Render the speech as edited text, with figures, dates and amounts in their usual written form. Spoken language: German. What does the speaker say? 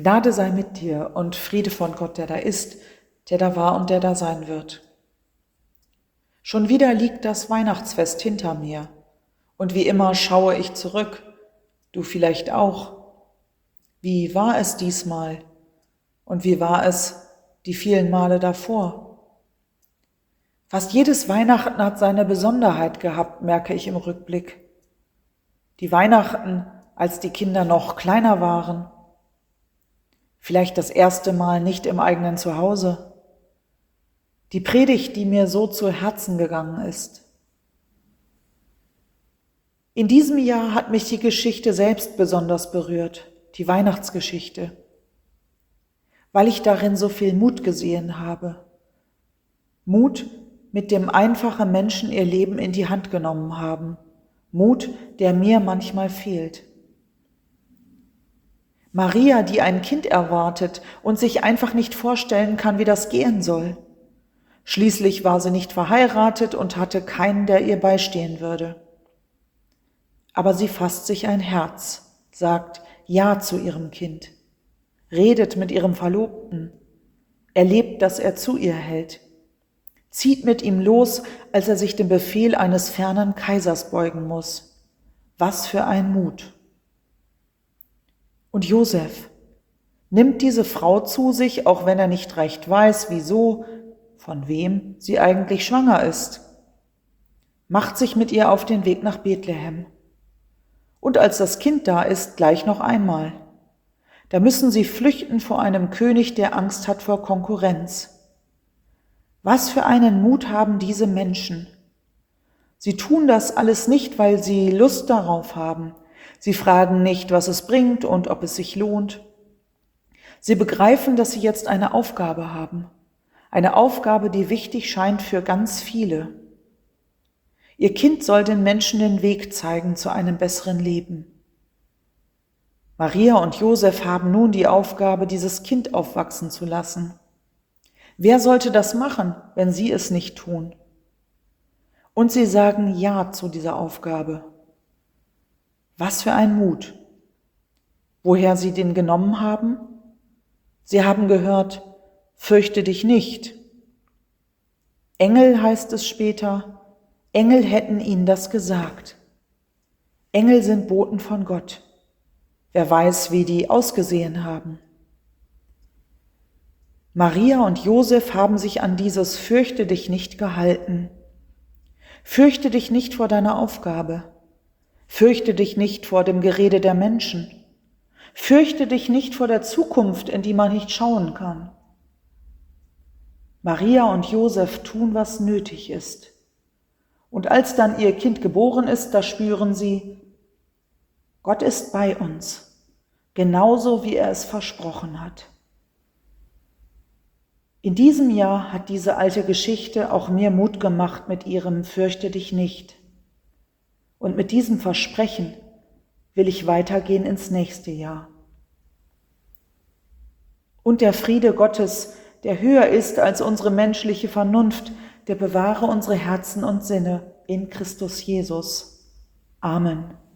Gnade sei mit dir und Friede von Gott, der da ist, der da war und der da sein wird. Schon wieder liegt das Weihnachtsfest hinter mir und wie immer schaue ich zurück, du vielleicht auch. Wie war es diesmal und wie war es die vielen Male davor? Fast jedes Weihnachten hat seine Besonderheit gehabt, merke ich im Rückblick. Die Weihnachten, als die Kinder noch kleiner waren. Vielleicht das erste Mal nicht im eigenen Zuhause. Die Predigt, die mir so zu Herzen gegangen ist. In diesem Jahr hat mich die Geschichte selbst besonders berührt, die Weihnachtsgeschichte, weil ich darin so viel Mut gesehen habe. Mut, mit dem einfache Menschen ihr Leben in die Hand genommen haben. Mut, der mir manchmal fehlt. Maria, die ein Kind erwartet und sich einfach nicht vorstellen kann, wie das gehen soll. Schließlich war sie nicht verheiratet und hatte keinen, der ihr beistehen würde. Aber sie fasst sich ein Herz, sagt Ja zu ihrem Kind, redet mit ihrem Verlobten, erlebt, dass er zu ihr hält, zieht mit ihm los, als er sich dem Befehl eines fernen Kaisers beugen muss. Was für ein Mut! Und Josef nimmt diese Frau zu sich, auch wenn er nicht recht weiß, wieso, von wem sie eigentlich schwanger ist, macht sich mit ihr auf den Weg nach Bethlehem. Und als das Kind da ist, gleich noch einmal. Da müssen sie flüchten vor einem König, der Angst hat vor Konkurrenz. Was für einen Mut haben diese Menschen? Sie tun das alles nicht, weil sie Lust darauf haben. Sie fragen nicht, was es bringt und ob es sich lohnt. Sie begreifen, dass sie jetzt eine Aufgabe haben. Eine Aufgabe, die wichtig scheint für ganz viele. Ihr Kind soll den Menschen den Weg zeigen zu einem besseren Leben. Maria und Josef haben nun die Aufgabe, dieses Kind aufwachsen zu lassen. Wer sollte das machen, wenn sie es nicht tun? Und sie sagen Ja zu dieser Aufgabe. Was für ein Mut! Woher sie den genommen haben? Sie haben gehört, fürchte dich nicht. Engel, heißt es später, Engel hätten ihnen das gesagt. Engel sind Boten von Gott. Wer weiß, wie die ausgesehen haben. Maria und Josef haben sich an dieses Fürchte dich nicht gehalten. Fürchte dich nicht vor deiner Aufgabe. Fürchte dich nicht vor dem Gerede der Menschen. Fürchte dich nicht vor der Zukunft, in die man nicht schauen kann. Maria und Josef tun, was nötig ist. Und als dann ihr Kind geboren ist, da spüren sie, Gott ist bei uns, genauso wie er es versprochen hat. In diesem Jahr hat diese alte Geschichte auch mir Mut gemacht mit ihrem Fürchte dich nicht. Und mit diesem Versprechen will ich weitergehen ins nächste Jahr. Und der Friede Gottes, der höher ist als unsere menschliche Vernunft, der bewahre unsere Herzen und Sinne in Christus Jesus. Amen.